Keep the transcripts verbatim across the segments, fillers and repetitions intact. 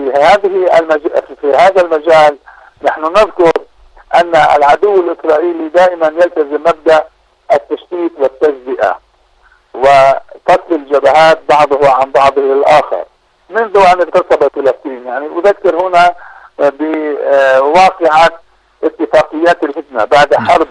في هذه المج... في هذا المجال نحن نذكر أن العدو الإسرائيلي دائما يلتزم مبدأ التشتيت والتجزئة وقتل الجبهات بعضها عن بعضه الآخر منذ أن اغتصب فلسطين. يعني أذكر هنا بواقعة اتفاقيات الهدنة بعد حرب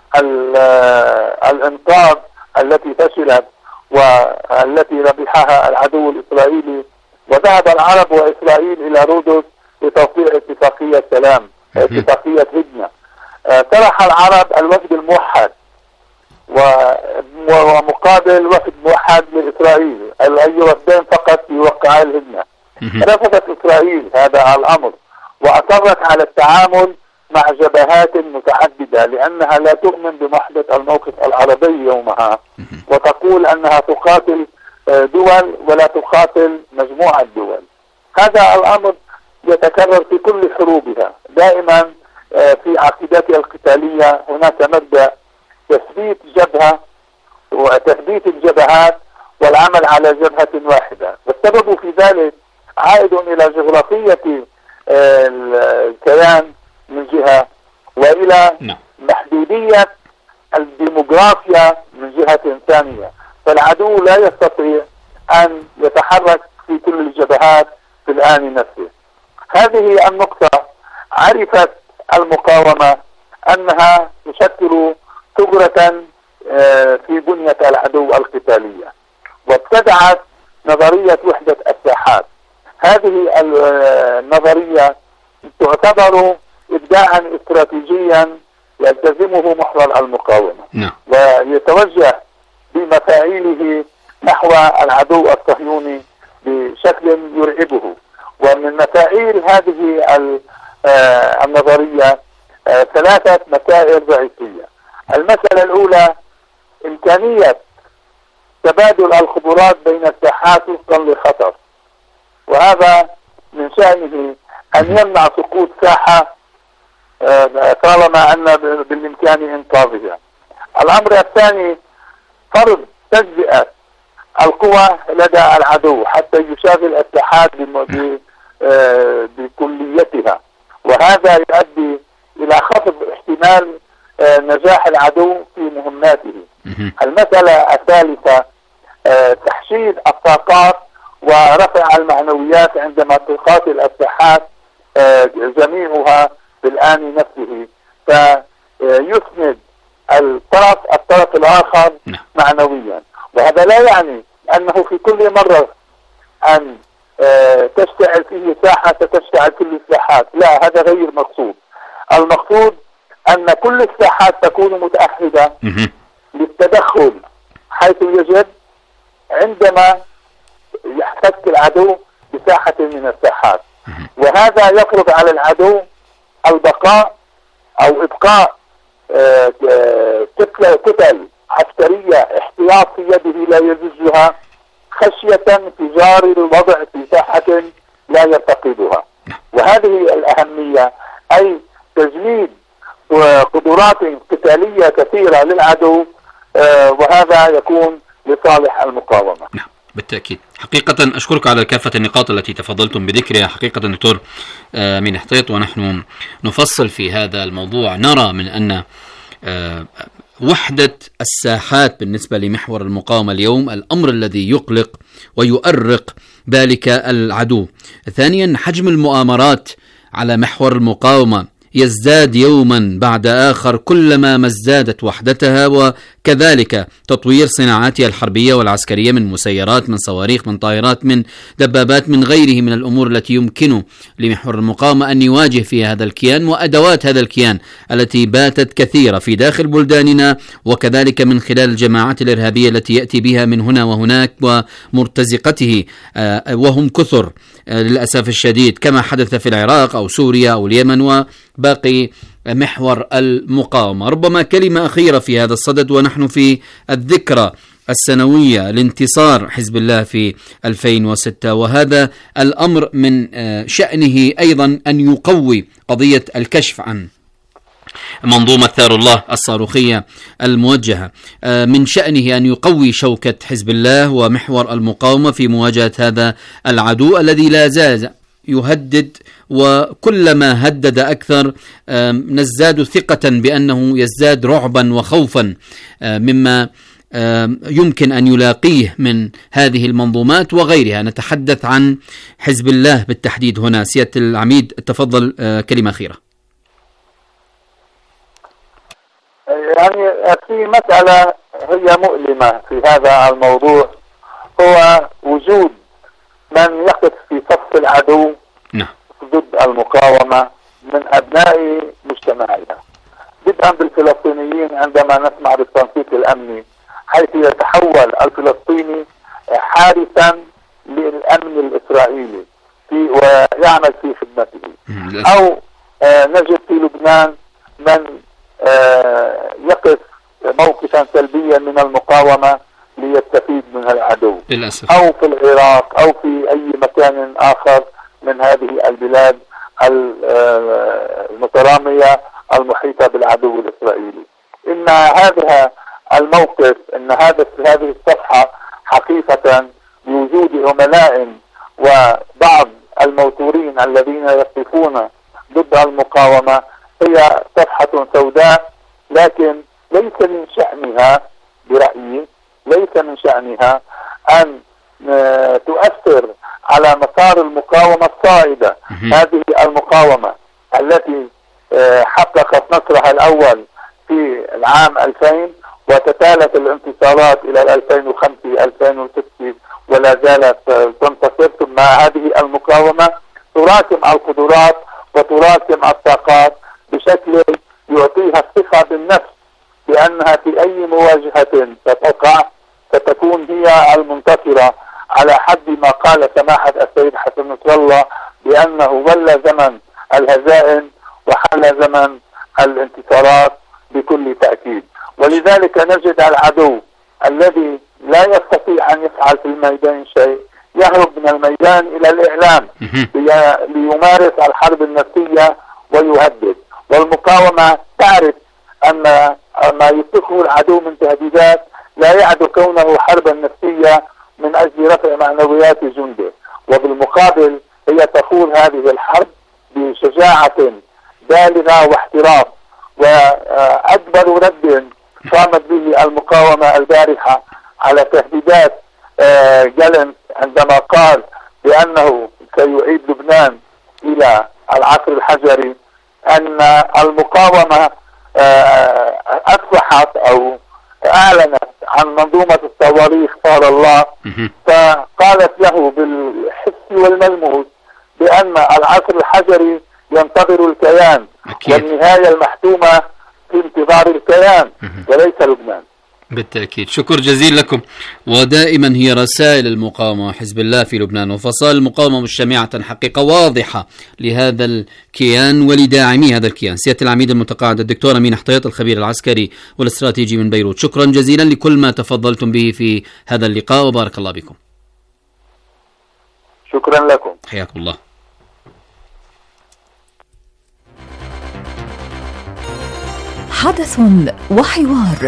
الانقاذ التي فشلت والتي ربحها العدو الإسرائيلي، وذهب العرب وإسرائيل إلى رودوس لتوقيع اتفاقية سلام، اتفاقية هدنة. طرح العرب الوفد الموحد ومقابل وفد موحد لإسرائيل، أي وفدين فقط يوقعا الهدنة. رفضت إسرائيل هذا الأمر وأصرت على التعامل مع جبهات متعددة لأنها لا تؤمن بوحدة الموقف العربي يومها، وتقول أنها تقاتل دول ولا تقاتل مجموعة دول. هذا الأمر يتكرر في كل حروبها دائما. في عقيدتها القتالية هناك مبدأ تثبيت جبهة وتثبيت الجبهات والعمل على جبهة واحدة، والسبب في ذلك عائد إلى جغرافية الكيان من جهة وإلى محدودية الديموغرافيا من جهة ثانية. فالعدو لا يستطيع أن يتحرك في كل الجبهات في الآن نفسه. هذه النقطة عرفت المقاومة أنها تشكل ثغرة في بنية العدو القتالية، وابتدعت نظرية وحدة الساحات. هذه النظرية تعتبر إبداعا استراتيجيا يلتزمه محور المقاومة ويتوجه بمفاعيله نحو العدو الصهيوني بشكل يرعبه. ومن مفاعيل هذه النظرية ثلاثة مسائل رئيسية. المسألة الأولى إمكانية تبادل الخبرات بين الساحات وفقا لخطر، وهذا من شأنه أن يمنع سقوط ساحة طالما أن بالإمكان إنقاذها. الأمر الثاني فرض تجزئة القوى لدى العدو حتى يشاغل الساحات بكليتها، وهذا يؤدي إلى خفض احتمال نجاح العدو في مهماته. المسألة الثالثة تحشيد الطاقات ورفع المعنويات عندما تقاتل الساحات جميعها بالآن نفسه، فيسند الطرف الطرف الآخر معنويا. وهذا لا يعني أنه في كل مرة أن تشتعل فيه ساحة ستشتعل كل الساحات، لا، هذا غير مقصود. المقصود أن كل الساحات تكون متأهبة للتدخل حيث يجب عندما يحتك العدو بساحة من الساحات، وهذا يفرض على العدو البقاء أو إبقاء كتل عسكرية احتياط في يده لا يزجها خشية انفجار الوضع في ساحة لا يفتقدها. وهذه الأهمية، أي تجنيد قدرات قتالية كثيرة للعدو، وهذا يكون لصالح المقاومة. نعم بالتأكيد. حقيقة أشكرك على كافة النقاط التي تفضلتم بذكرها. حقيقة دكتور من حطيط، ونحن نفصل في هذا الموضوع نرى من أن وحدة الساحات بالنسبة لمحور المقاومة اليوم الأمر الذي يقلق ويؤرق ذلك العدو. ثانيا حجم المؤامرات على محور المقاومة يزداد يوما بعد آخر كلما ما ازدادت وحدتها، وكذلك تطوير صناعاتها الحربية والعسكرية من مسيرات، من صواريخ، من طائرات، من دبابات، من غيره من الأمور التي يمكن لمحور المقاومة أن يواجه فيها هذا الكيان، وأدوات هذا الكيان التي باتت كثيرة في داخل بلداننا، وكذلك من خلال الجماعات الإرهابية التي يأتي بها من هنا وهناك ومرتزقته، وهم كثر للأسف الشديد كما حدث في العراق أو سوريا أو اليمن وباقي محور المقاومة. ربما كلمة أخيرة في هذا الصدد، ونحن في الذكرى السنوية لانتصار حزب الله في ألفين وستة، وهذا الأمر من شأنه أيضا أن يقوي قضية الكشف عن منظومة ثار الله الصاروخية الموجهة، من شأنه أن يقوي شوكة حزب الله ومحور المقاومة في مواجهة هذا العدو الذي لا زال يهدد، وكلما هدد أكثر نزداد ثقة بأنه يزداد رعبا وخوفا مما يمكن أن يلاقيه من هذه المنظومات وغيرها. نتحدث عن حزب الله بالتحديد هنا. سيادة العميد تفضل، كلمة أخيرة. يعني في مسألة هي مؤلمة في هذا الموضوع، هو وجود من يقف في صف العدو نعم. ضد المقاومة من أبناء مجتمعنا، بدءا بالفلسطينيين. عندما نسمع بالتنسيق الأمني حيث يتحول الفلسطيني حارسا للأمن الإسرائيلي في ويعمل في خدمته، أو آه نجد في لبنان من آه يقف موقفا سلبيا من المقاومة ليستفيد من العدو للأسف. أو في العراق أو في أي مكان آخر من هذه البلاد المترامية المحيطة بالعدو الإسرائيلي. إن هذا الموقف، إن هذا هذه الصفحة حقيقة بوجود عملاء وبعض الموتورين الذين يقفون ضد المقاومة هي صفحة سوداء، لكن ليس من شأنها برأيي ليس من شأنها أن تؤثر على مسار المقاومة الصاعدة. هذه المقاومة التي حققت نصرها الأول في العام ألفين وتتالت الانتصارات إلى ألفين وخمسة ألفين وستة ولا زالت تنتصر، ثم هذه المقاومة تراكم القدرات وتراكم الطاقات بشكل يعطيها الثقة بالنفس بأنها في أي مواجهة ستقع ستكون هي المنتصرة، على حد ما قال سماحة السيد حسن نصر الله بأنه ولى زمن الهزائم وحل زمن الانتصارات بكل تأكيد. ولذلك نجد العدو الذي لا يستطيع أن يفعل في الميدان شيء يهرب من الميدان إلى الإعلام ليمارس الحرب النفسية ويهدد، والمقاومة تعرف أن ما يصفه العدو من تهديدات لا يعد كونه حربا نفسية من أجل رفع معنويات جنده، وبالمقابل هي تخوض هذه الحرب بشجاعة بالغة واحتراف. وأكبر رد قامت به المقاومة البارحة على تهديدات جالنت عندما قال بأنه سيعيد لبنان إلى العصر الحجري، أن المقاومة أصبحت أو أعلنت عن منظومة الصواريخ صار الله، فقالت له بالحس والملموس بأن العصر الحجري ينتظر الكيان أكيد. والنهاية المحتومة في انتظار الكيان وليس لبنان. بالتأكيد. شكر جزيل لكم. ودائما هي رسائل المقاومة وحزب الله في لبنان وفصائل المقاومة مجتمعة حقيقة واضحة لهذا الكيان ولداعمي هذا الكيان. سيادة العميد المتقاعد الدكتور أمين حطيط الخبير العسكري والاستراتيجي من بيروت، شكرا جزيلا لكل ما تفضلتم به في هذا اللقاء وبارك الله بكم. شكرا لكم. حياكم الله. حدث وحوار.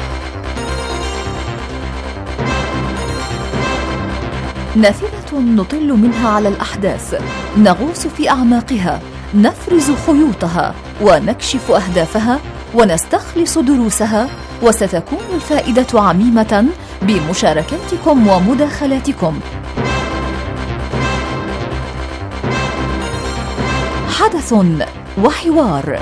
نافذة نطل منها على الأحداث، نغوص في أعماقها، نفرز خيوطها ونكشف أهدافها ونستخلص دروسها، وستكون الفائدة عميمة بمشاركاتكم ومداخلاتكم. حدث وحوار.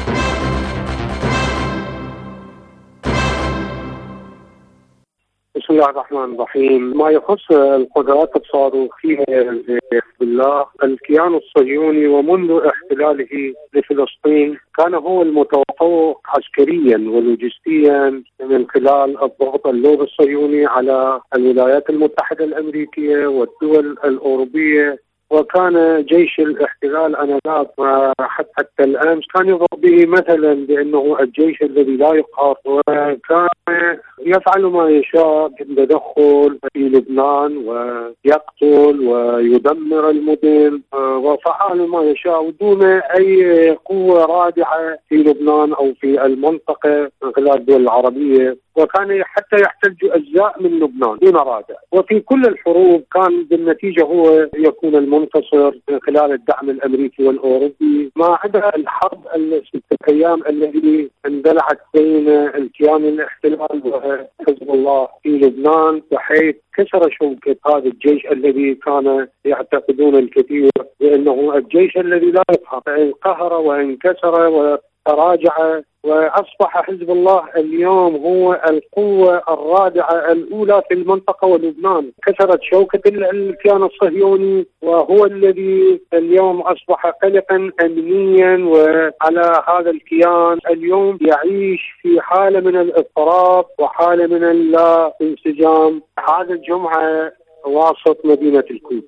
بسم الله الرحمن الرحيم. ما يخص القدرات الصاروخية لحزب الله، الكيان الصهيوني ومنذ احتلاله لفلسطين كان هو المتفوق عسكريا ولوجستيا من خلال الضغط اللوبي الصهيوني على الولايات المتحدة الأمريكية والدول الأوروبية، وكان جيش الاحتلال آنذاك حتى الآن كان يضرب به مثلا بأنه الجيش الذي لا يقهر، وكان يفعل ما يشاء بالتدخل في لبنان ويقتل ويدمر المدن وفعل ما يشاء دون أي قوة رادعة في لبنان أو في المنطقة من خلال الدول العربية. وكان حتى يحتل أجزاء من لبنان دون رادع. وفي كل الحروب كان بالنتيجة هو يكون المنتصر من خلال الدعم الأمريكي والأوروبي، ما عدا الحرب الستة أيام التي اندلعت بين الكيان الاحتلال وحزب الله في لبنان، بحيث كسر شوكة هذا الجيش الذي كان يعتقدون الكثير بأنه الجيش الذي لا يقهر، انقهر وانكسر وتراجع، وأصبح حزب الله اليوم هو القوة الرادعة الأولى في المنطقة ولبنان. كسرت شوكة الكيان الصهيوني، وهو الذي اليوم أصبح قلقا أمنيا وعلى هذا الكيان. اليوم يعيش في حالة من الاضطراب وحالة من اللا انسجام. هذا الجمعة وسط مدينة الكويت.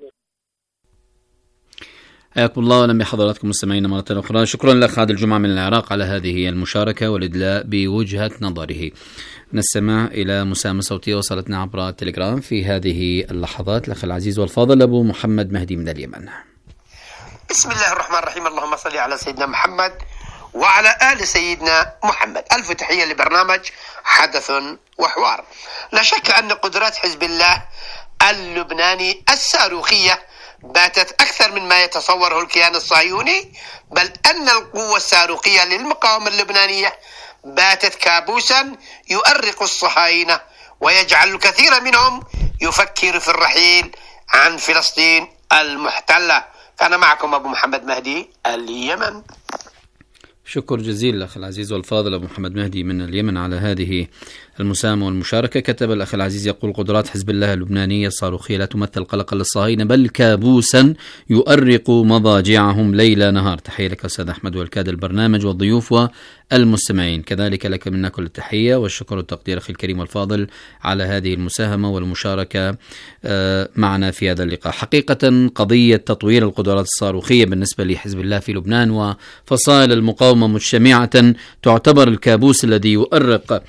حياكم الله ولم بحضراتكم مستمعينا مرة أخرى. شكرا لك هذا الجمعة من العراق على هذه المشاركة والإدلاء بوجهة نظره. نستمع إلى مساهمة صوتية وصلتنا عبر التليجرام في هذه اللحظات. الأخ العزيز والفاضل أبو محمد مهدي من اليمن. بسم الله الرحمن الرحيم. اللهم صل على سيدنا محمد وعلى آل سيدنا محمد. ألف تحية لبرنامج حدث وحوار. لا شك أن قدرات حزب الله اللبناني الصاروخية باتت أكثر مما يتصوره الكيان الصهيوني، بل أن القوة الصاروخية للمقاومة اللبنانية باتت كابوسا يؤرق الصهاينة ويجعل الكثير منهم يفكر في الرحيل عن فلسطين المحتلة. كان معكم أبو محمد مهدي اليمن. شكر جزيل الأخ العزيز والفاضل أبو محمد مهدي من اليمن على هذه المساهمة والمشاركة. كتب الأخ العزيز يقول: قدرات حزب الله اللبنانية الصاروخية لا تمثل قلقا للصهاينة بل كابوسا يؤرق مضاجعهم ليل نهار. تحية لك أستاذ أحمد والكاد البرنامج والضيوف والمستمعين. كذلك لك منا كل التحية والشكر والتقدير أخي الكريم والفاضل على هذه المساهمة والمشاركة معنا في هذا اللقاء. حقيقة قضية تطوير القدرات الصاروخية بالنسبة لحزب الله في لبنان وفصائل المقاومة مجتمعة تعتبر الكابوس الذي يؤرق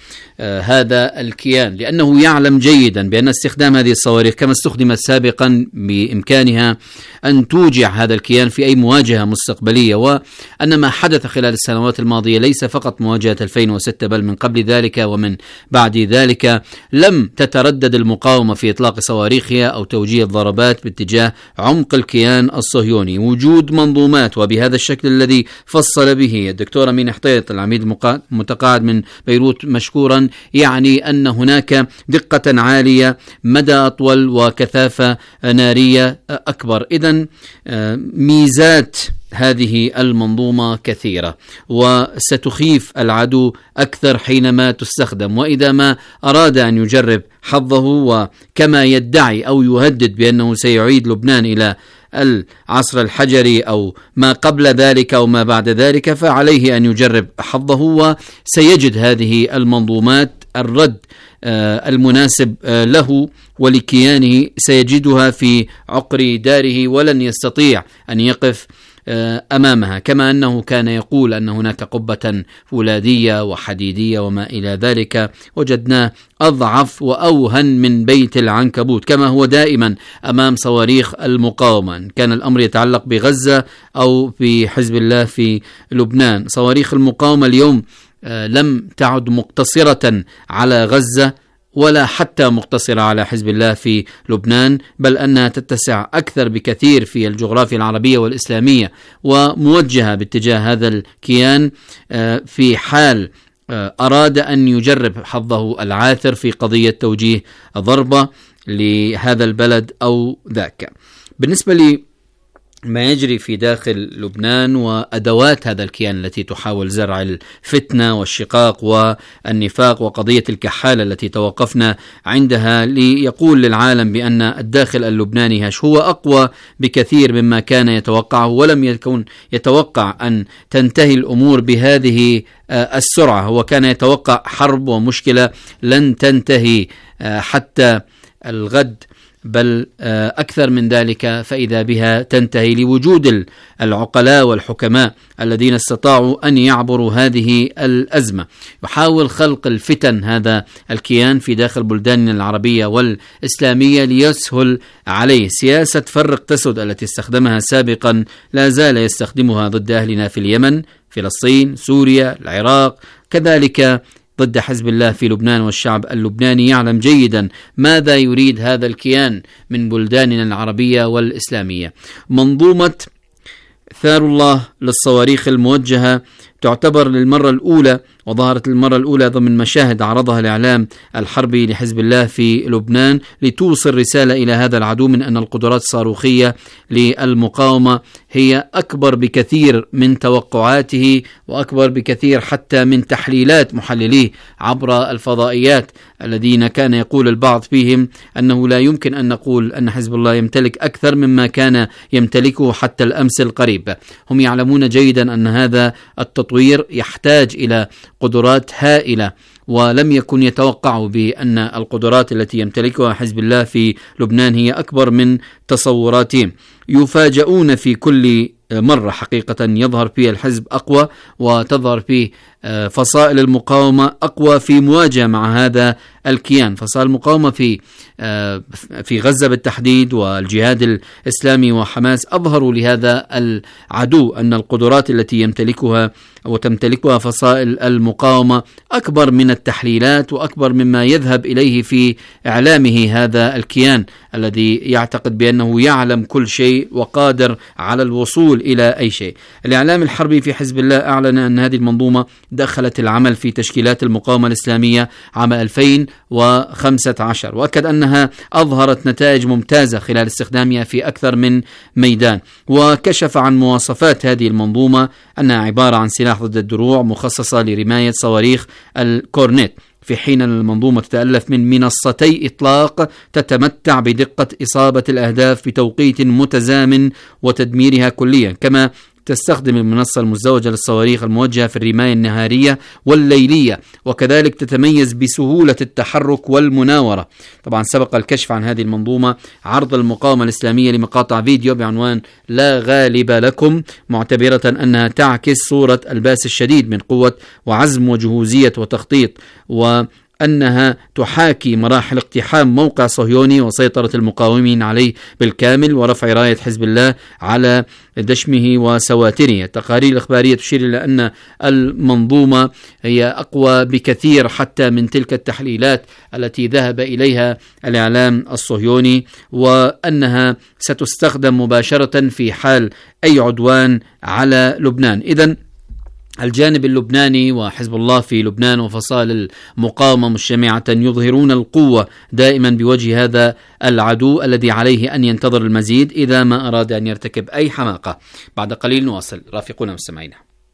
هذا الكيان، لأنه يعلم جيدا بأن استخدام هذه الصواريخ كما استخدمت سابقا بإمكانها أن توجع هذا الكيان في أي مواجهة مستقبلية، وأن ما حدث خلال السنوات الماضية ليس فقط مواجهة ألفين وستة بل من قبل ذلك ومن بعد ذلك لم تتردد المقاومة في إطلاق صواريخها أو توجيه الضربات باتجاه عمق الكيان الصهيوني. وجود منظومات وبهذا الشكل الذي فصل به الدكتور أمين حطيط العميد المتقاعد من بيروت مشكورا يعني أن هناك دقة عالية، مدى أطول، وكثافة نارية أكبر. إذن ميزات هذه المنظومة كثيرة وستخيف العدو أكثر حينما تستخدم، وإذا ما أراد أن يجرب حظه وكما يدعي أو يهدد بأنه سيعيد لبنان إلى العصر الحجري أو ما قبل ذلك أو ما بعد ذلك، فعليه أن يجرب حظه وسيجد هذه المنظومات الرد المناسب له ولكيانه، سيجدها في عقر داره ولن يستطيع أن يقف أمامها. كما أنه كان يقول أن هناك قبة فولاذية وحديدية وما إلى ذلك، وجدناه أضعف وأوهن من بيت العنكبوت كما هو دائما أمام صواريخ المقاومة، كان الأمر يتعلق بغزة أو بحزب الله في لبنان. صواريخ المقاومة اليوم لم تعد مقتصرة على غزة ولا حتى مقتصرة على حزب الله في لبنان، بل أنها تتسع أكثر بكثير في الجغرافيا العربية والإسلامية، وموجهة باتجاه هذا الكيان في حال أراد أن يجرب حظه العاثر في قضية توجيه ضربة لهذا البلد أو ذاك. بالنسبة لي ما يجري في داخل لبنان وأدوات هذا الكيان التي تحاول زرع الفتنة والشقاق والنفاق وقضية الكحالة التي توقفنا عندها ليقول للعالم بأن الداخل اللبناني هش هو أقوى بكثير مما كان يتوقعه، ولم يكن يتوقع أن تنتهي الأمور بهذه السرعة. هو كان يتوقع حرب ومشكلة لن تنتهي حتى الغد بل أكثر من ذلك، فإذا بها تنتهي لوجود العقلاء والحكماء الذين استطاعوا أن يعبروا هذه الأزمة. يحاول خلق الفتن هذا الكيان في داخل بلداننا العربية والإسلامية ليسهل عليه. سياسة فرق تسد التي استخدمها سابقا لا زال يستخدمها ضد أهلنا في اليمن، فلسطين، سوريا، العراق، كذلك ضد حزب الله في لبنان، والشعب اللبناني يعلم جيدا ماذا يريد هذا الكيان من بلداننا العربية والإسلامية. منظومة ثار الله للصواريخ الموجهة تعتبر للمرة الأولى، وظهرت المرة الأولى ضمن مشاهد عرضها الإعلام الحربي لحزب الله في لبنان لتوصل رسالة إلى هذا العدو من أن القدرات الصاروخية للمقاومة هي أكبر بكثير من توقعاته، وأكبر بكثير حتى من تحليلات محلليه عبر الفضائيات، الذين كان يقول البعض فيهم أنه لا يمكن أن نقول أن حزب الله يمتلك أكثر مما كان يمتلكه حتى الأمس القريب. هم يعلمون جيدا أن هذا التطوير يحتاج إلى قدرات هائلة، ولم يكن يتوقعوا بأن القدرات التي يمتلكها حزب الله في لبنان هي أكبر من تصوراتهم. يفاجؤون في كل مرة حقيقة يظهر فيه الحزب أقوى، وتظهر فيه فصائل المقاومة أقوى في مواجهة مع هذا الكيان. فصائل المقاومة في في غزة بالتحديد والجهاد الإسلامي وحماس أظهروا لهذا العدو أن القدرات التي يمتلكها وتمتلكها فصائل المقاومة أكبر من التحليلات، وأكبر مما يذهب إليه في إعلامه هذا الكيان الذي يعتقد بأنه يعلم كل شيء وقادر على الوصول إلى أي شيء. الإعلام الحربي في حزب الله أعلن أن هذه المنظومة دخلت العمل في تشكيلات المقاومة الإسلامية عام ألفين وخمسة عشر، وأكد أنها أظهرت نتائج ممتازة خلال استخدامها في أكثر من ميدان، وكشف عن مواصفات هذه المنظومة أنها عبارة عن سلاح ضد الدروع مخصصة لرماية صواريخ الكورنيت، في حين أن المنظومة تتألف من منصتي إطلاق تتمتع بدقة إصابة الأهداف بتوقيت متزامن وتدميرها كليا، كما تستخدم المنصة المزدوجة للصواريخ الموجهة في الرماية النهارية والليلية، وكذلك تتميز بسهولة التحرك والمناورة. طبعا سبق الكشف عن هذه المنظومة عرض المقاومة الإسلامية لمقاطع فيديو بعنوان لا غالب لكم، معتبرة أنها تعكس صورة الباس الشديد من قوة وعزم وجهوزية وتخطيط، و أنها تحاكي مراحل اقتحام موقع صهيوني وسيطرة المقاومين عليه بالكامل ورفع راية حزب الله على دشمه وسواتره. التقارير الإخبارية تشير إلى أن المنظومة هي أقوى بكثير حتى من تلك التحليلات التي ذهب إليها الإعلام الصهيوني، وأنها ستستخدم مباشرة في حال أي عدوان على لبنان. إذن الجانب اللبناني وحزب الله في لبنان وفصائل المقاومة مجتمعة يظهرون القوة دائما بوجه هذا العدو الذي عليه أن ينتظر المزيد إذا ما أراد أن يرتكب أي حماقة. بعد قليل نواصل، رافقونا مستمعينا.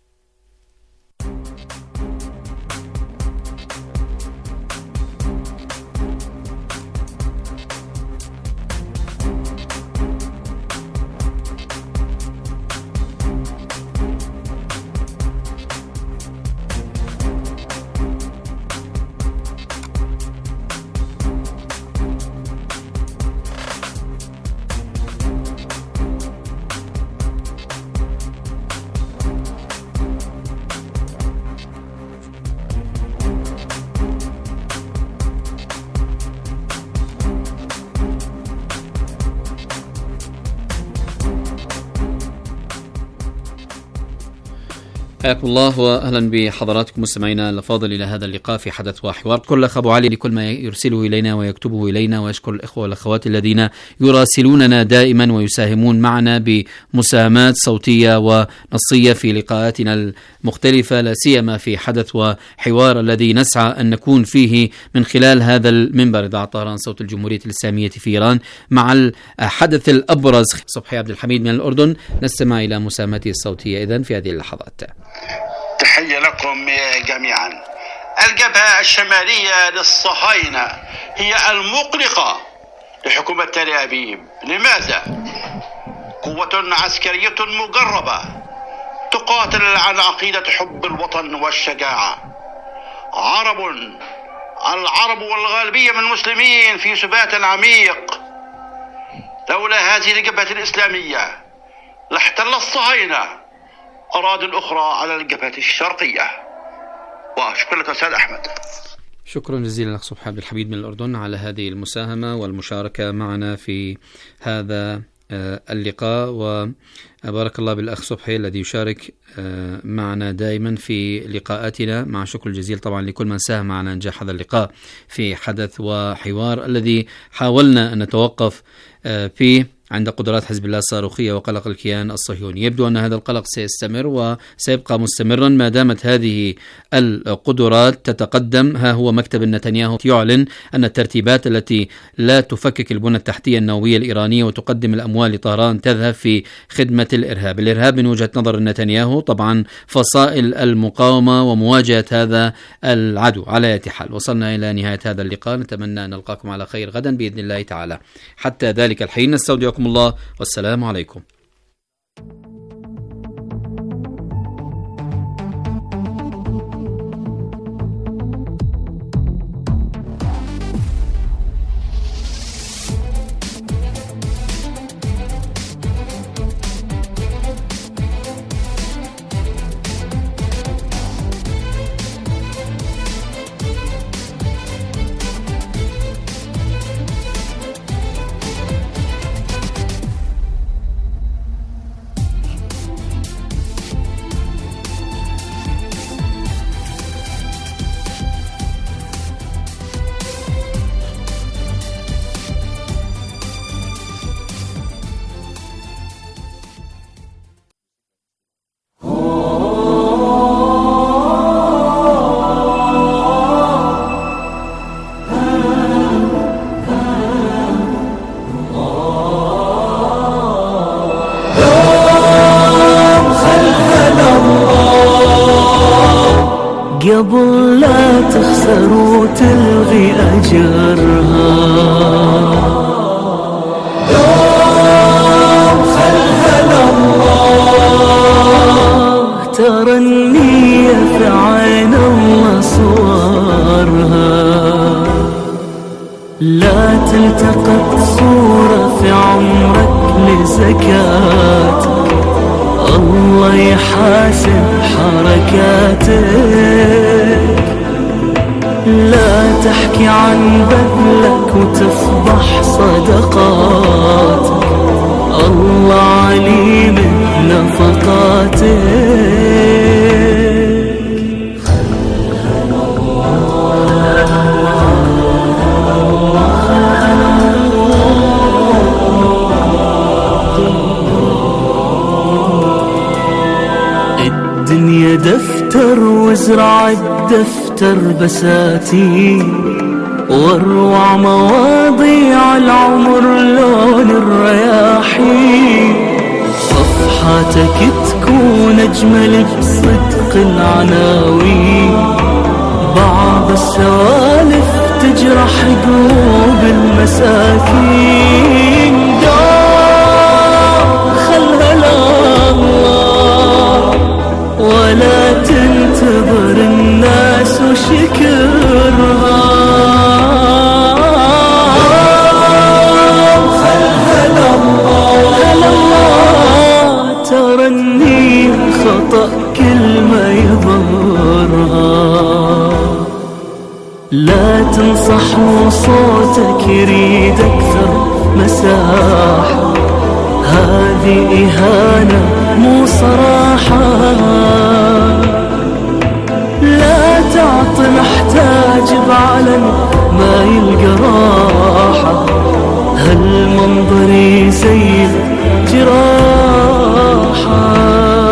حياكم الله واهلا بحضراتكم مستمعينا الافاضل الى هذا اللقاء في حدث وحوار. كل اخ ابو علي لكل ما يرسله الينا ويكتبه الينا، ويشكر الاخوه والاخوات الذين يراسلوننا دائما ويساهمون معنا بمساهمات صوتيه ونصيه في لقاءاتنا المختلفه، لا سيما في حدث وحوار الذي نسعى ان نكون فيه من خلال هذا المنبر اذاعه طهران صوت الجمهوريه الاسلاميه في ايران مع الحدث الابرز صبحي عبد الحميد من الاردن. نستمع الى مساهمته الصوتيه اذن في هذه اللحظات. تحية لكم جميعا. الجبهة الشمالية للصهاينة هي المقلقة لحكومة تل أبيب. لماذا؟ قوة عسكرية مجربة تقاتل عن عقيدة حب الوطن والشجاعة. عرب العرب والغالبية من المسلمين في سبات عميق. لولا هذه الجبهة الإسلامية لاحتل الصهاينة أراضي أخرى على الجبهة الشرقية. وأشكر لك أستاذ أحمد. شكرا جزيلا لك صبحي عبد الحميد من الأردن على هذه المساهمة والمشاركة معنا في هذا اللقاء، وبارك الله بالأخ صبحي الذي يشارك معنا دائما في لقاءاتنا، مع شكر الجزيل طبعا لكل من ساهم معنا نجاح هذا اللقاء في حدث وحوار الذي حاولنا أن نتوقف فيه عند قدرات حزب الله الصاروخية وقلق الكيان الصهيوني. يبدو أن هذا القلق سيستمر وسيبقى مستمرا ما دامت هذه القدرات تتقدم. ها هو مكتب نتنياهو يعلن أن الترتيبات التي لا تفكك البنى التحتية النووية الإيرانية وتقدم الأموال لطهران تذهب في خدمة الإرهاب. الإرهاب من وجهة نظر نتنياهو طبعا فصائل المقاومة ومواجهة هذا العدو. على أي حال وصلنا إلى نهاية هذا اللقاء، نتمنى أن نلقاكم على خير غدا بإذن الله تعالى. حتى ذلك الحين نستودعكم الله والسلام عليكم. قبل لا تخسر وتلغي أجرها، دوم خلها لله، ترى النية في عين الله صورها، لا تلتقط صورة في عمرك لزكاتك، الله يحاسب حركاتك، لا تحكي عن بذلك وتفضح صدقاتك، الله عليم بنفقاتك. الدنيا دفتر وازرع الدفتر بساتين، واروع مواضيع العمر لون الرياحين، صفحاتك تكون اجمل بصدق العناوين، بعض السوالف تجرح قلوب المساكين، دار خلها لله ولا تنتظر الناس وشكرها، خلها لله، ترى النية خطأ كل ما يظهرها، لا تنصح وصوتك يريد أكثر مساحة، هذه إهانة مو صراحة، لا تعطي محتاج بعلن ما يلقى راحة، هالمنظر يزيد جراحة.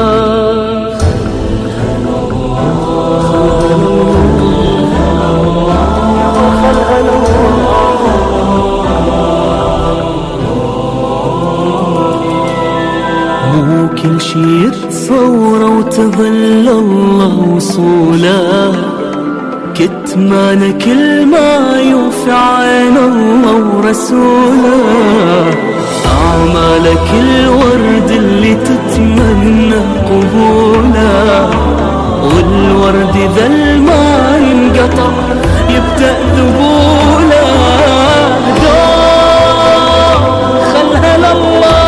كل شي يتصور وتظل الله وصوله، كتمان كل ما يوفي عين الله ورسوله، أعمالك الورد اللي تتمنى قبوله، والورد ذا ما ينقطع يبدأ ذبوله، خلها لله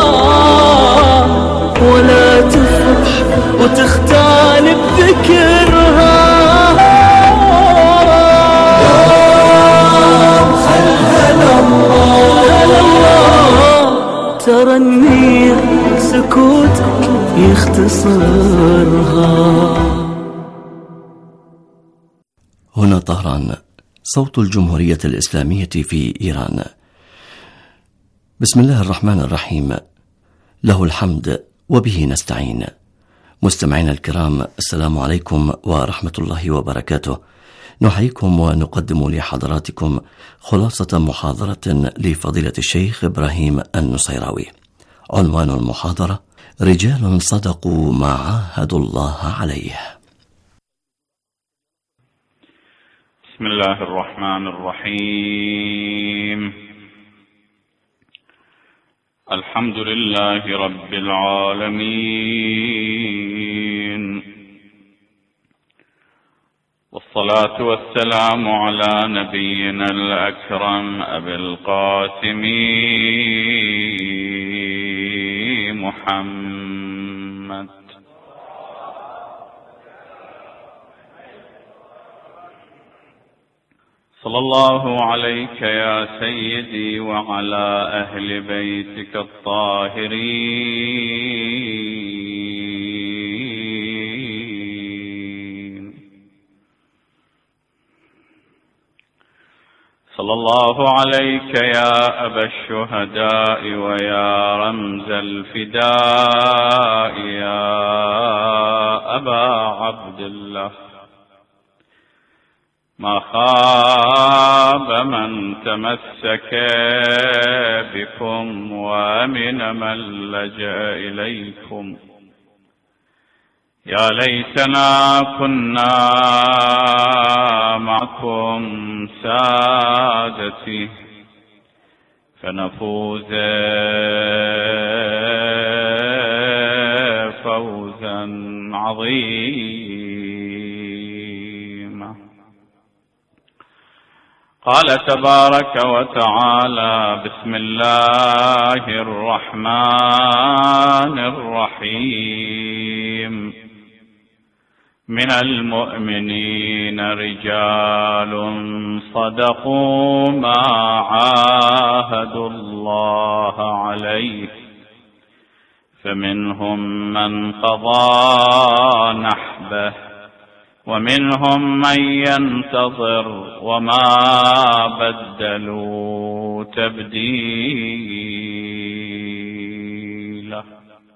ولا تفرح وتختال بذكرها، خلها لله، واختصرها. هنا طهران، صوت الجمهورية الإسلامية في إيران. بسم الله الرحمن الرحيم، له الحمد وبه نستعين. مستمعينا الكرام، السلام عليكم ورحمة الله وبركاته. نحييكم ونقدم لحضراتكم خلاصة محاضرة لفضيلة الشيخ إبراهيم النصيراوي. عنوان المحاضرة: رجال صدقوا ما عاهدوا الله عليه. بسم الله الرحمن الرحيم. الحمد لله رب العالمين، والصلاة والسلام على نبينا الأكرم أبي القاسم محمد صلى الله عليك يا سيدي وعلى أهل بيتك الطاهرين. صلى الله عليك يا أبا الشهداء ويا رمز الفداء يا أبا عبد الله. ما خاب من تمسك بكم وأمن من لجأ إليكم. يا ليتنا كنا معكم سادتي فنفوز فوزا عظيما. قال تبارك وتعالى: بسم الله الرحمن الرحيم. من المؤمنين رجال صدقوا ما عاهدوا الله عليه فمنهم من قضى نحبه ومنهم من ينتظر وما بدلوا تبديلا.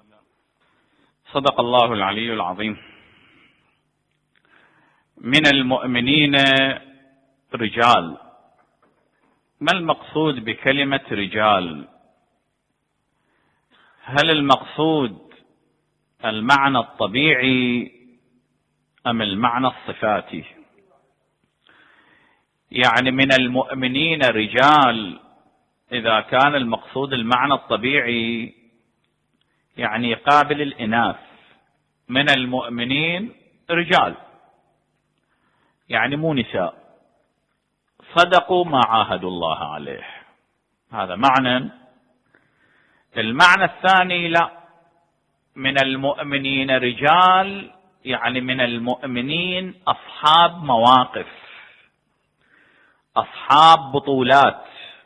صدق الله العلي العظيم. من المؤمنين رجال. ما المقصود بكلمة رجال؟ هل المقصود المعنى الطبيعي أم المعنى الصفاتي؟ يعني من المؤمنين رجال، إذا كان المقصود المعنى الطبيعي يعني قابل الإناث. من المؤمنين رجال يعني مو نساء، صدقوا ما عاهدوا الله عليه، هذا معنى. المعنى الثاني لا، من المؤمنين رجال يعني من المؤمنين أصحاب مواقف، أصحاب بطولات،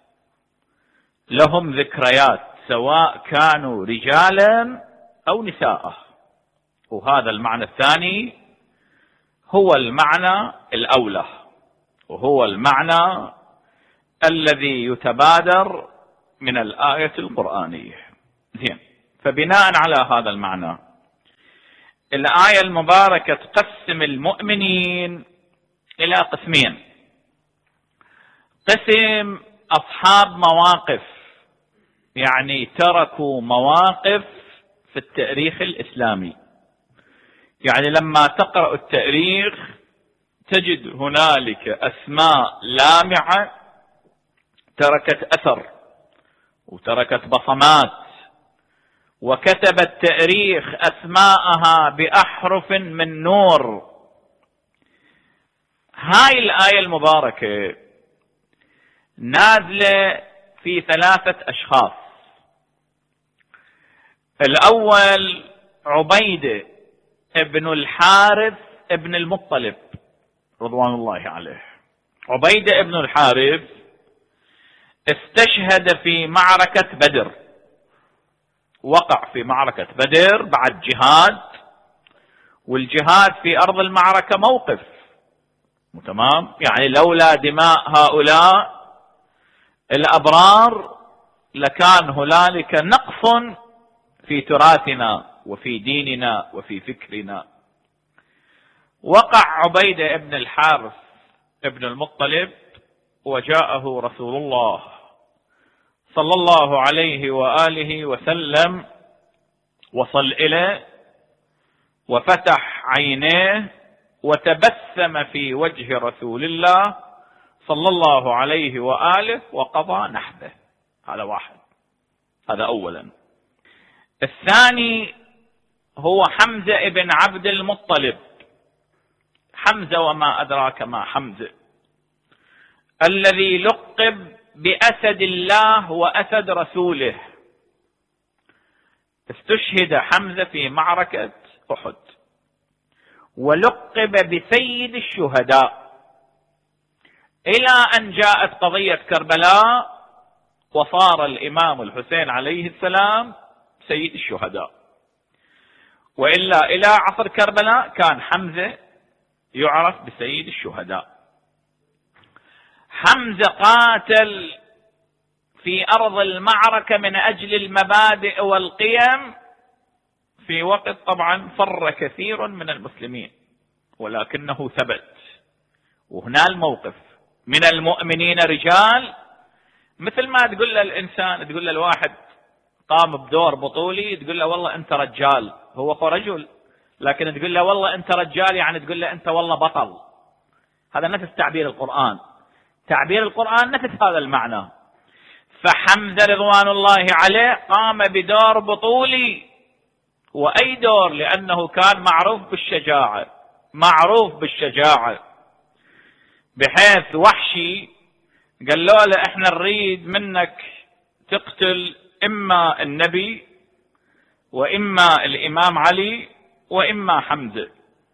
لهم ذكريات، سواء كانوا رجالا أو نساء. وهذا المعنى الثاني هو المعنى الأولى، وهو المعنى الذي يتبادر من الآية القرآنية. زين، فبناء على هذا المعنى الآية المباركة تقسم المؤمنين إلى قسمين: قسم أصحاب مواقف، يعني تركوا مواقف في التاريخ الإسلامي. يعني لما تقرأ التاريخ تجد هنالك أسماء لامعة تركت أثر وتركت بصمات، وكتب التاريخ أسماءها بأحرف من نور. هاي الآية المباركة نازلة في ثلاثة أشخاص. الأول عبيدة ابن الحارث ابن المطلب رضوان الله عليه. عبيدة ابن الحارث استشهد في معركة بدر، وقع في معركة بدر بعد جهاد، والجهاد في أرض المعركة موقف، تمام؟ يعني لولا دماء هؤلاء الأبرار لكان هنالك نقص في تراثنا وفي ديننا وفي فكرنا. وقع عبيدة ابن الحارث ابن المطلب وجاءه رسول الله صلى الله عليه وآله وسلم، وصل إليه وفتح عينيه وتبسم في وجه رسول الله صلى الله عليه وآله وقضى نحبه. هذا واحد، هذا أولا. الثاني هو حمزة ابن عبد المطلب. حمزة وما أدراك ما حمزة، الذي لقب بأسد الله وأسد رسوله. استشهد حمزة في معركة أحد، ولقب بسيد الشهداء، إلى أن جاءت قضية كربلاء وصار الإمام الحسين عليه السلام سيد الشهداء. وإلا إلى عصر كربلاء كان حمزة يعرف بسيد الشهداء. حمزة قاتل في أرض المعركة من أجل المبادئ والقيم في وقت طبعا فر كثير من المسلمين، ولكنه ثبت. وهنا الموقف: من المؤمنين رجال، مثل ما تقول للإنسان، تقول للواحد قام بدور بطولي، تقول له والله أنت رجال، هو رجل، لكن تقول له والله أنت رجال يعني تقول له أنت والله بطل. هذا نفس تعبير القرآن، تعبير القرآن نفس هذا المعنى. فحمزة رضوان الله عليه قام بدور بطولي، وأي دور؟ لأنه كان معروف بالشجاعة، معروف بالشجاعة، بحيث وحشي قال له احنا نريد منك تقتل إما النبي وإما الإمام علي وإما حمزة.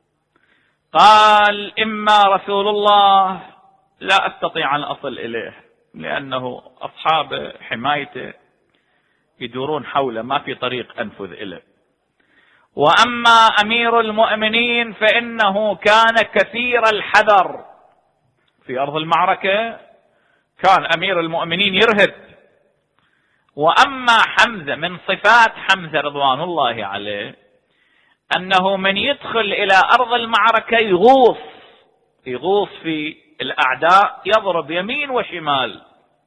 قال إما رسول الله لا أستطيع أن أصل إليه، لأنه أصحاب حمايته يدورون حوله، ما في طريق أنفذ إليه. وأما أمير المؤمنين فإنه كان كثير الحذر في أرض المعركة، كان أمير المؤمنين يرهب. وأما حمزة، من صفات حمزة رضوان الله عليه أنه من يدخل إلى أرض المعركة يغوص يغوص في الأعداء، يضرب يمين وشمال.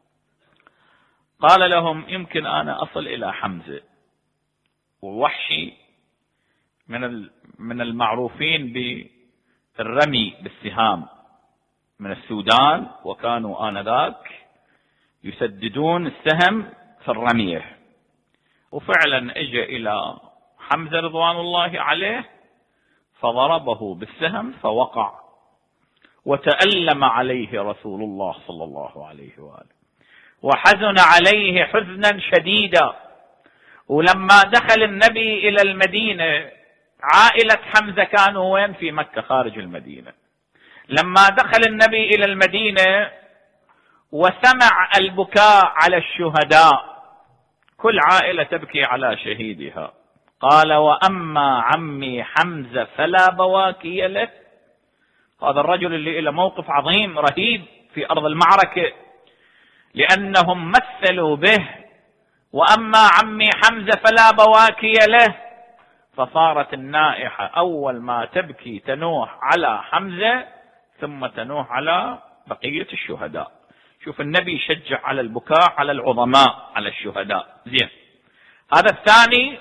قال لهم يمكن أنا أصل إلى حمزة. ووحشي من من المعروفين بالرمي بالسهام من السودان، وكانوا آنذاك يسددون السهم في الرمية. وفعلا اجى إلى حمزة رضوان الله عليه فضربه بالسهم فوقع، وتألم عليه رسول الله صلى الله عليه وآله، وحزن عليه حزنا شديدا. ولما دخل النبي إلى المدينة، عائلة حمزة كانوا وين؟ في مكة خارج المدينة. لما دخل النبي إلى المدينة وسمع البكاء على الشهداء، كل عائلة تبكي على شهيدها، قال وأما عمي حمزة فلا بواكي له. هذا الرجل اللي له موقف عظيم رهيب في أرض المعركة، لأنهم مثلوا به. وأما عمي حمزة فلا بواكي له، فصارت النائحة أول ما تبكي تنوح على حمزة، ثم تنوح على بقية الشهداء. شوف النبي يشجع على البكاء على العظماء، على الشهداء. زين، هذا الثاني.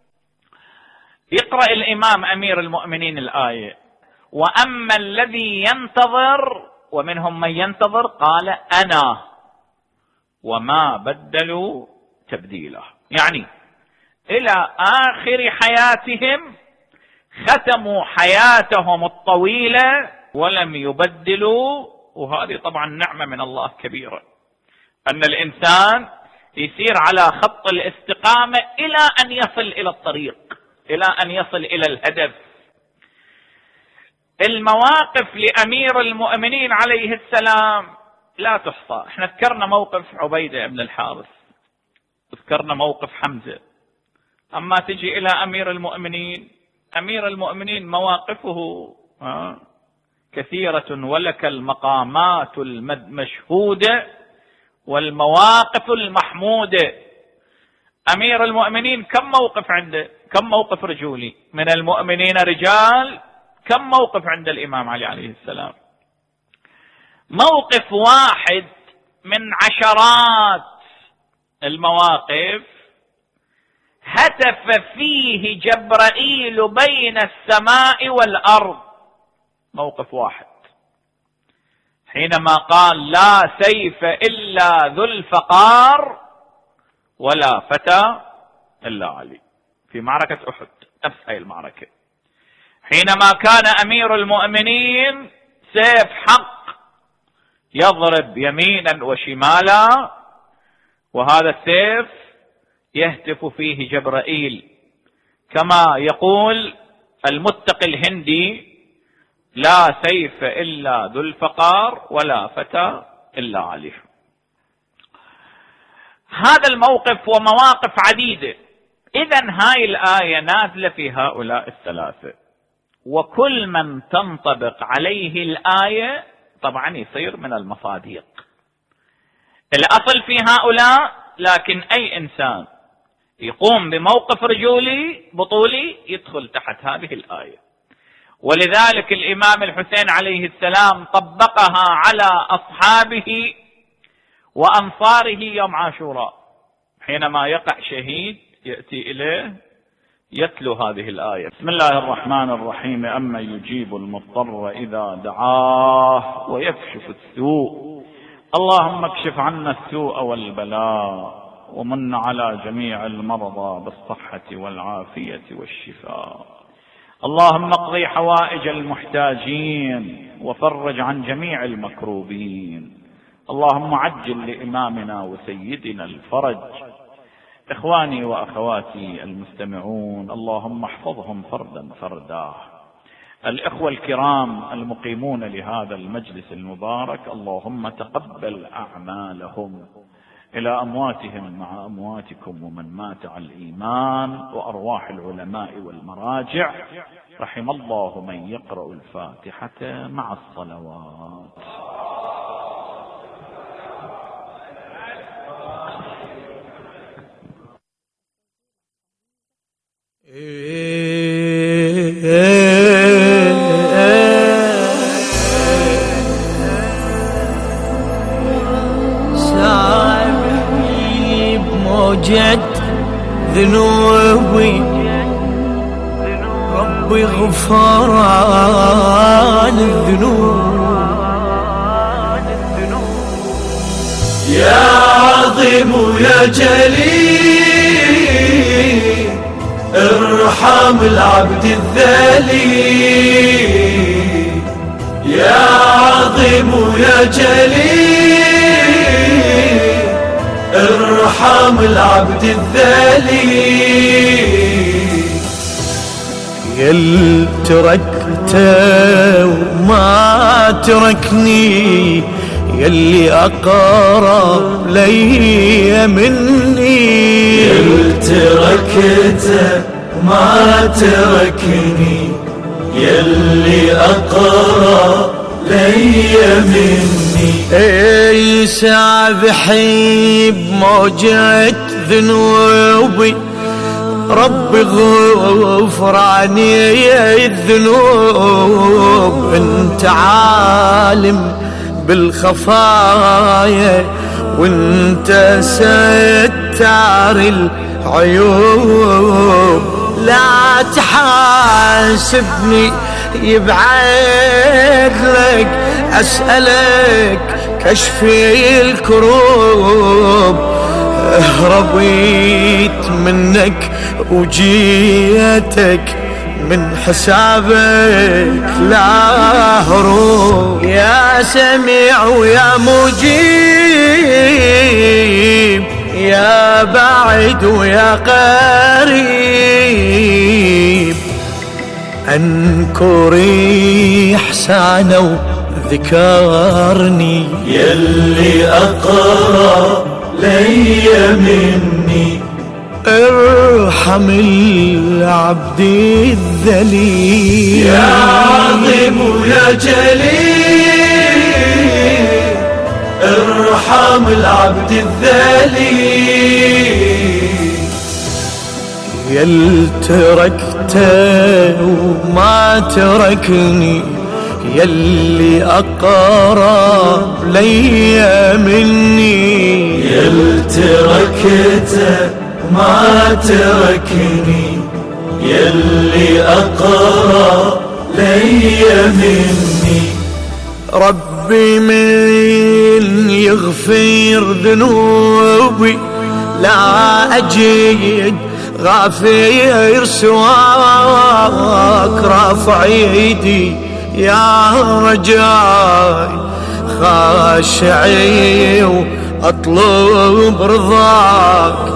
يقرأ الإمام أمير المؤمنين الآية: وأما الذي ينتظر، ومنهم من ينتظر، قال أنا، وما بدلوا تبديلا. يعني إلى آخر حياتهم ختموا حياتهم الطويلة ولم يبدلوا. وهذه طبعا نعمة من الله كبيرة، أن الإنسان يسير على خط الاستقامة إلى أن يصل إلى الطريق، إلى أن يصل إلى الهدف. المواقف لأمير المؤمنين عليه السلام لا تحصى. احنا ذكرنا موقف عبيدة بن الحارث، ذكرنا موقف حمزة، أما تجي إلى أمير المؤمنين، أمير المؤمنين مواقفه كثيرة، ولك المقامات المشهودة والمواقف المحمودة. أمير المؤمنين كم موقف عنده؟ كم موقف رجولي؟ من المؤمنين رجال، كم موقف عند الإمام علي عليه السلام؟ موقف واحد من عشرات المواقف هتف فيه جبرائيل بين السماء والأرض، موقف واحد، حينما قال: لا سيف إلا ذو الفقار ولا فتى إلا علي، في معركة أحد، نفس هذه المعركة، حينما كان أمير المؤمنين سيف حق يضرب يمينا وشمالا، وهذا السيف يهتف فيه جبرائيل، كما يقول المتقي الهندي: لا سيف إلا ذو الفقار ولا فتى إلا علي. هذا الموقف ومواقف عديدة. إذن هاي الآية نازلة في هؤلاء الثلاثة، وكل من تنطبق عليه الآية طبعا يصير من المصادق. الأصل في هؤلاء، لكن أي إنسان يقوم بموقف رجولي بطولي يدخل تحت هذه الآية. ولذلك الإمام الحسين عليه السلام طبقها على أصحابه وأنصاره يوم عاشوراء، حينما يقع شهيد يأتي إليه يتلو هذه الآية: بسم الله الرحمن الرحيم، أما يجيب المضطر إذا دعاه ويكشف السوء، اللهم اكشف عنا السوء والبلاء، ومن على جميع المرضى بالصحة والعافية والشفاء، اللهم اقضي حوائج المحتاجين وفرج عن جميع المكروبين، اللهم عجل لإمامنا وسيدنا الفرج. إخواني وأخواتي المستمعون، اللهم احفظهم فردا فردا. الإخوة الكرام المقيمون لهذا المجلس المبارك، اللهم تقبل أعمالهم، إلى أمواتهم مع أمواتكم ومن مات على الإيمان، وأرواح العلماء والمراجع، رحم الله من يقرأ الفاتحة مع الصلوات. سامحني بموجة ذنوبي، ربي غفران الذنوب، يا عظيم يا جليل ارحم العبد الذليل، يا عظيم يا جليل ارحم العبد الذليل، يل تركته وما تركني، يلي أقرب لي مني، يل تركته ما تركني، يلي أقرب لي مني. اي سابحي بموجة ذنوبي، ربي غفراني الذنوب، انت عالم بالخفايا وانت ستار العيوب، لا تحاسبني يبعد لك، أسألك كشفي الكروب، هربيت منك وجيتك من حسابك لا هروب، يا سميع ويا مجيب، يا بعيد ويا قريب، أنكري إحسانه وذكرني، يلي أقرب لي مني، ارحم العبد الذليل. يا عظيم يا جليل ارحم العبد الذليل. يل تركته وما تركني، يلي أقرب لي مني. يل تركته ما تركني، يلي أقرب لي مني. ربي من يغفر ذنوبي، لا أجد غافر سواك. رافع ايدي يا رجاي خاشعي واطلب رضاك.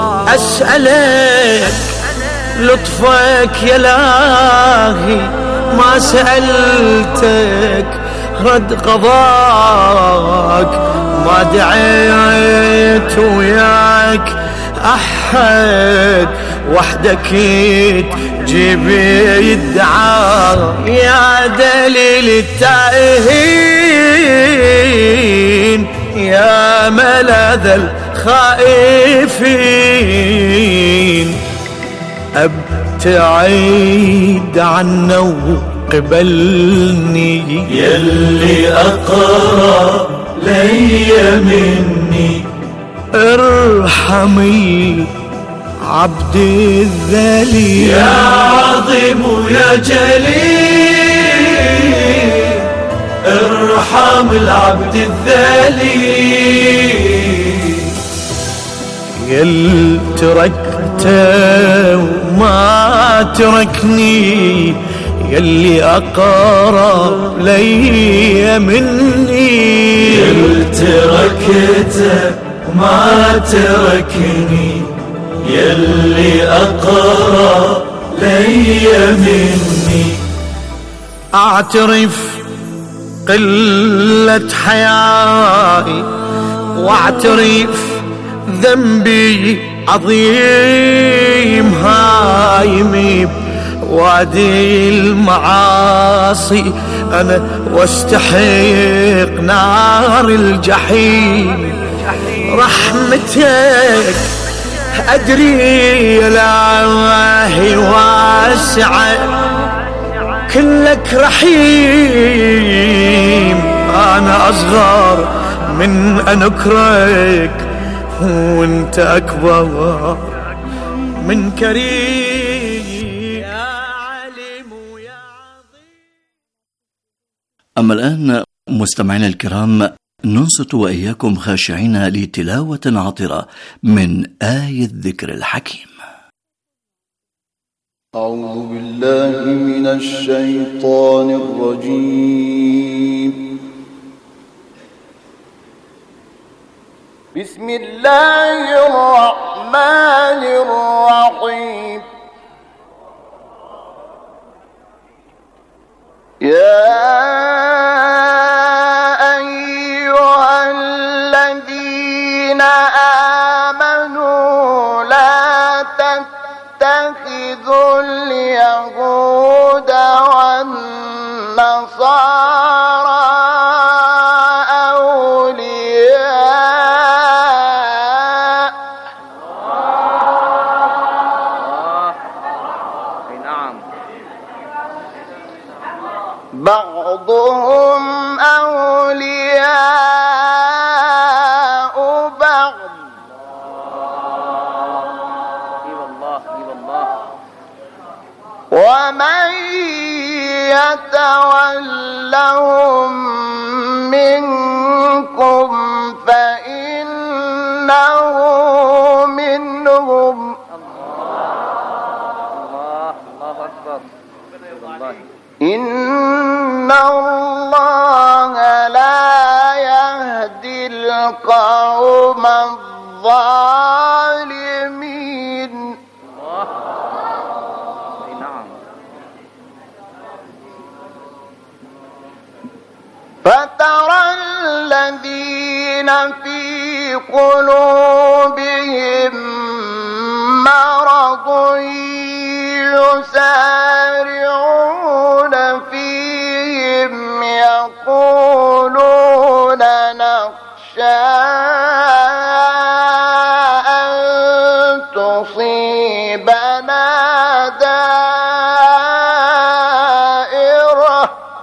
اسألك لطفك يا لاهي، ما سألتك رد قضاك. ما دعيت وياك أحد، وحدك تجيب الدعاء. يا دليل التائهين، يا ملاذ الخائفين. ابتعد عنا وقبلني، يلي أقرب لي مني. ارحم العبد الذليل. يا عظيم يا جليل ارحم العبد الذليل. يل تركته وما تركني، يلي أقرب لي مني. يل تركته ما تركني، يلي أقرب لي مني. أعترف قلة حيائي، واعترف ذنبي عظيم. هايمي وادي المعاصي أنا، واستحق نار الجحيم. رحمتك أدري يا إلهي واسعة، كلك رحيم. أنا أصغر من أن أكرهك، وانت أكبر من كريم. يا عليم يا عظيم. أما الآن مستمعينا الكرام، ننصت وإياكم خاشعين لتلاوة عطرة من آية الذكر الحكيم. أعوذ بالله من الشيطان الرجيم. بسم الله الرحمن الرحيم. يا أيها الذين آمنوا لا تتخذوا اليهود والنصارى أولياء. بعضهم أولياء بعض، ومن يتولهم منكم فإنه منهم. إن الله لا يهدي القوم الظالمين. فترى الذين في قلوبهم مرض يسارعون فيهم يقولون نخشى أن تصيبنا دائرة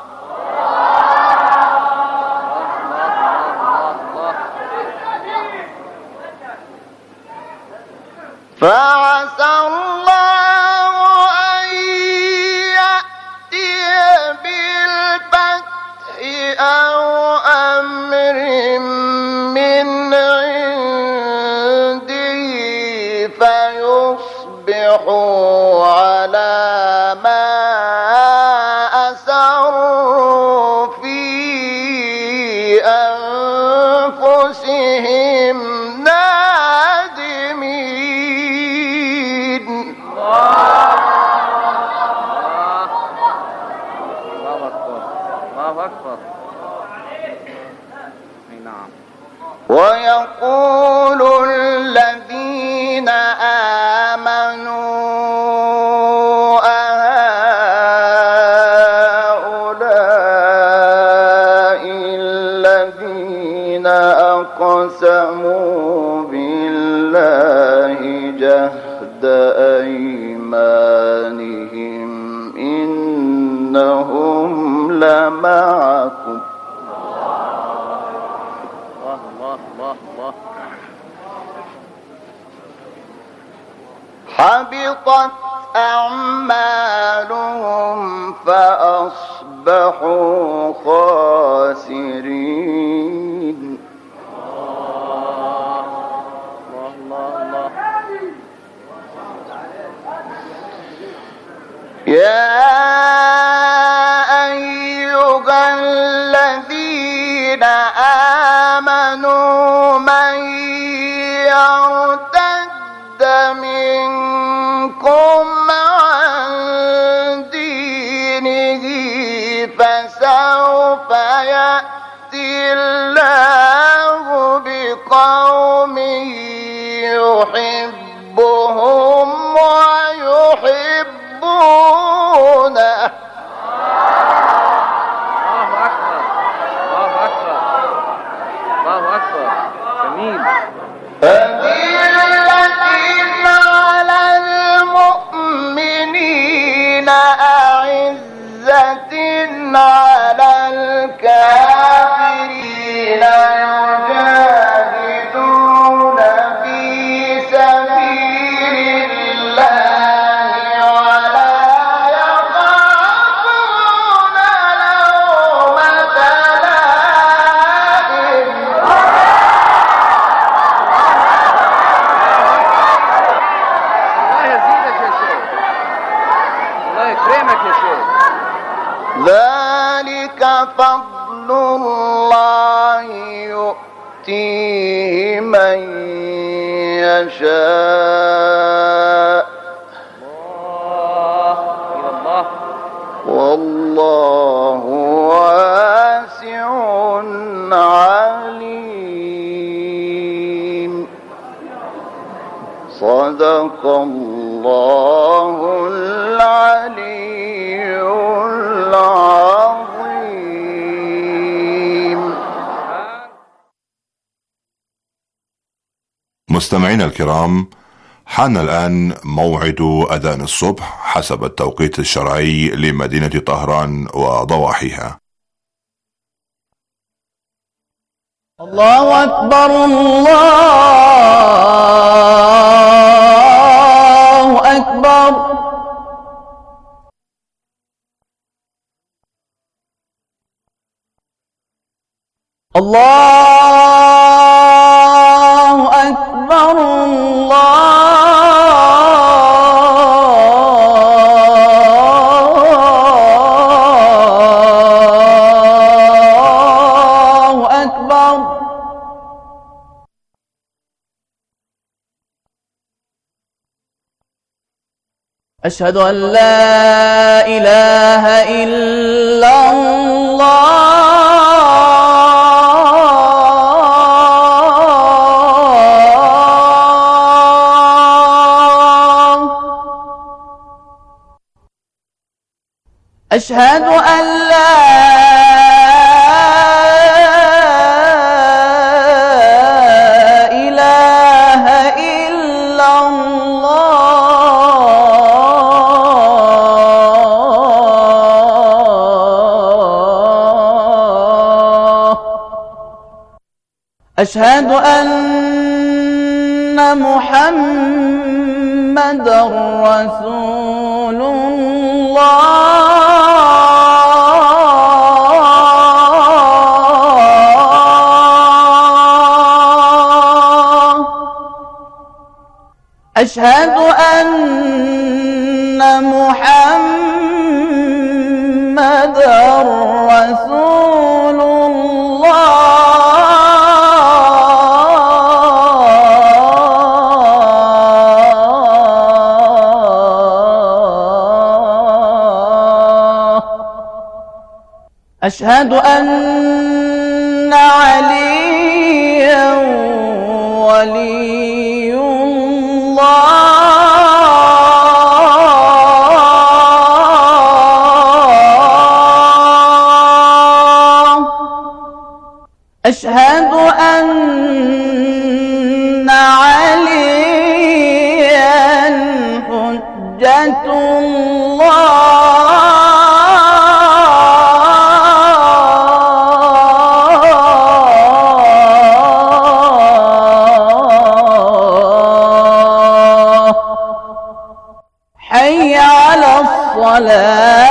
فعسى الله أن يأتي بالفتح أو أمر من عنده فيصبحوا على ما أسروا في أنفسهم نادمين. ويقول الذين آمنوا أهؤلاء الذين أقسموا بالله جهد أيمانهم إنهم لمعكم حبطت أعمالهم فأصبحوا خاسرين. يا أيها الذين آمنوا من يرتد منكم عن دينه فسوف يأتي الله بقوم يحبهم ويحبونه. الله أكبر الله أكبر الله أكبر جميل. على المؤمنين أعزة على الكافرين يجاهدون في سبيل الله ولا يخافون لومة لائم. ذلك فضل الله يؤتيه من يشاء والله واسع عليم. صدق الله العلي العظيم. مستمعينا الكرام، حان الآن موعد أذان الصبح حسب التوقيت الشرعي لمدينة طهران وضواحيها. الله أكبر الله أكبر. الله أكبر الله أكبر. أشهد أن لا إله إلا الله. أشهد أن لا إله إلا الله. أشهد أن محمدًا رسول الله. أشهد أن محمدًا رسول الله. أشهد أن عليًا ولي الله. أشهد أن عليًا حجة الله. حي على الصلاة.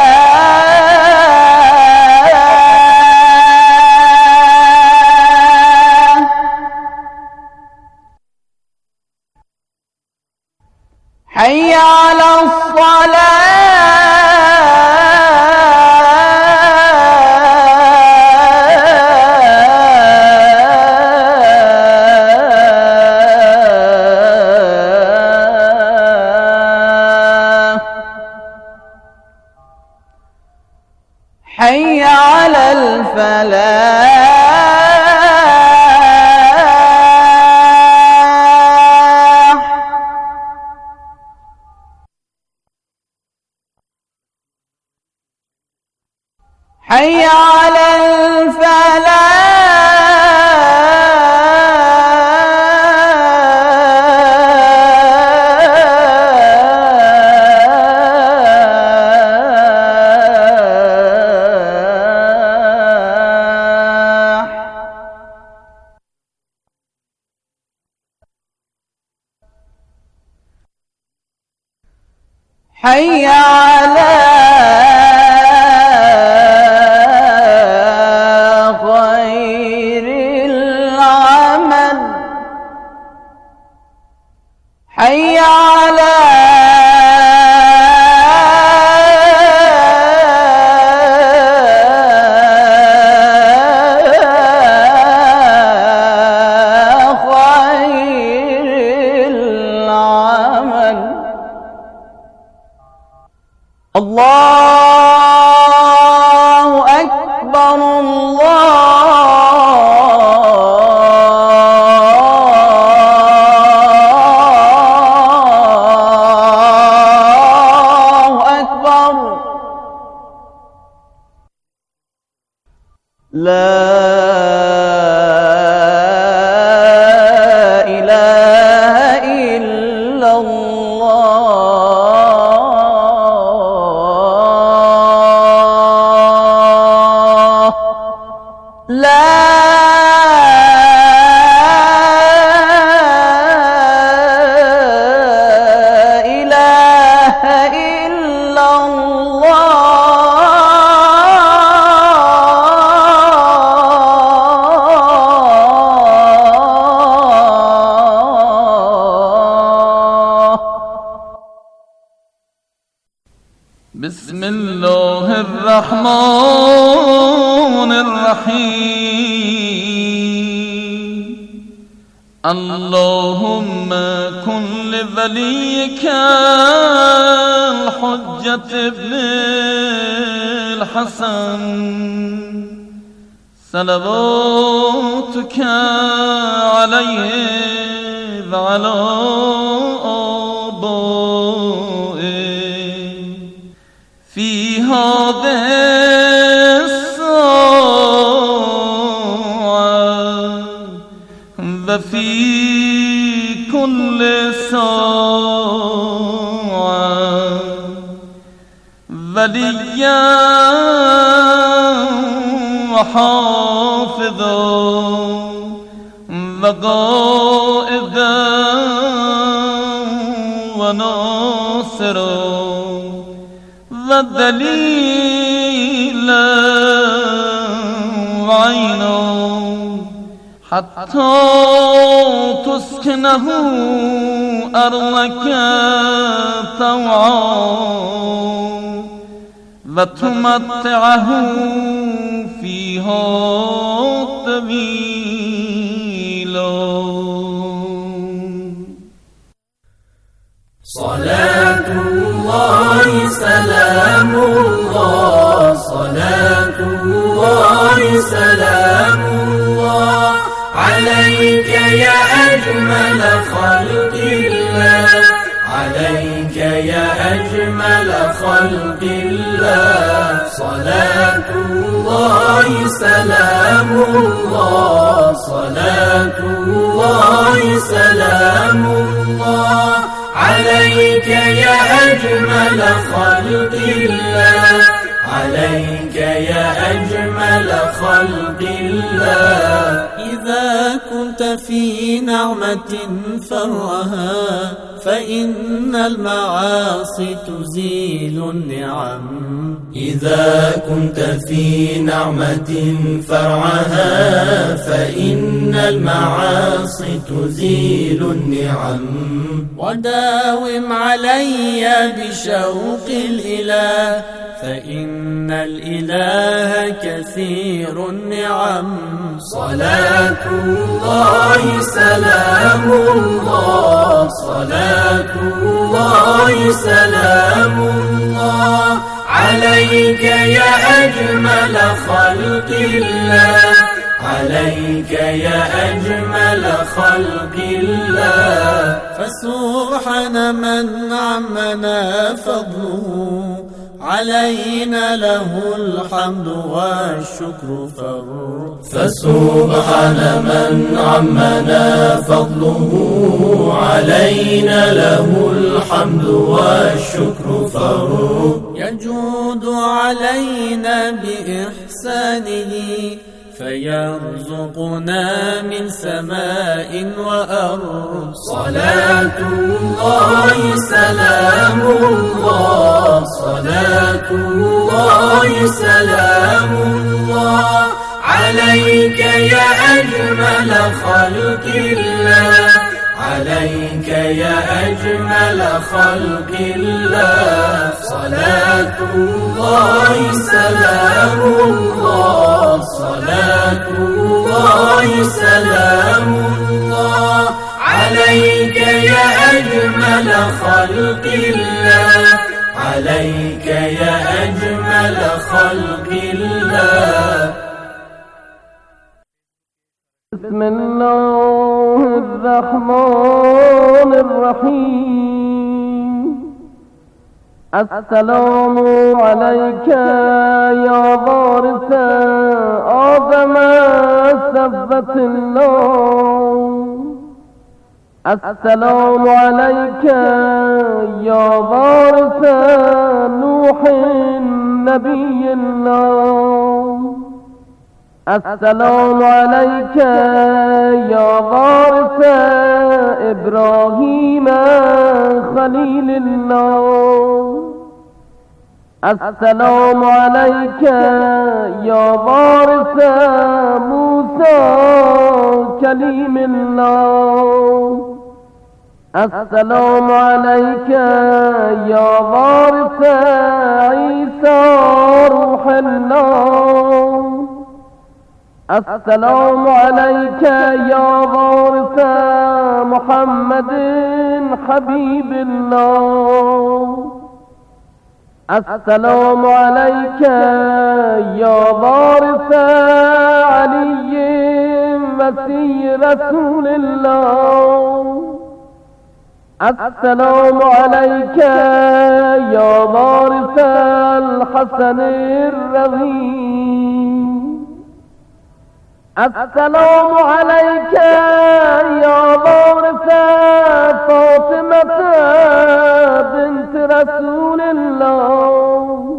حي على الصلاة. حي على الفلاح. حي على الفلاح. حي على خير العمل. حي على خير العمل. الله أكبر. الله أكبر. لا إله إلا الله. لا إله إلا الله. بسم الله الرحمن الرحيم. اللهم كن لوليك الحجة ابن الحسن صلواتك عليه وعلى آبائه فيها باد الساعة وفي كل ساعة وليا وحافظا وقائدا وناصرا ودليلا وعينا حتى تسكنه أرضك طوعا وتمتعه فيها طويلا. صلاة الله سلام الله صلاة الله سلام الله عليك يا أجمل خلق الله عليك يا أجمل خلق الله صلاة الله سلام الله صلاة الله سلام الله عليك يا أجمل خلق الله عليك يا أجمل خلق الله. إذا كنت في نعمة فرها فإن المعاصي تزيل النعم إذا كنت في نعمة فرعها فإن المعاصي تزيل النعم وداوم علي بشوق الإله فإن الإله كثير النعم. صلاة الله سلام الله صلاة الله سلام الله عليك يا أجمل خلق الله عليك يا أجمل خلق الله. فسبحان من عمنا فضله علينا له الحمد والشكر فر فسبحان من عمنا فضله علينا له الحمد والشكر فر يجود علينا بإحسانه فيرزقنا من سماء وأرض. صلاة الله سلام الله صلاة الله سلام الله عليك يا أجمل خلق الله عليك يا أجمل خلق الله. صلاة الله سلام الله صلاة الله سلام الله عليك يا أجمل خلق الله عليك يا أجمل خلق الله. بسم الله الرحمن الرحيم. السلام عليك يا وارث آدم سبت الله. السلام عليك يا وارث نوح نبي الله. السلام عليك يا وارث إبراهيم خليل الله. السلام عليك يا وارث موسى كليم الله. السلام عليك يا وارث عيسى روح الله. السلام عليك يا وارث محمد حبيب الله. السلام عليك يا وارث علي مسيح رسول الله. السلام عليك يا وارث الحسن الرضي، السلام عليك يا وارث فاطمة بنت رسول الله،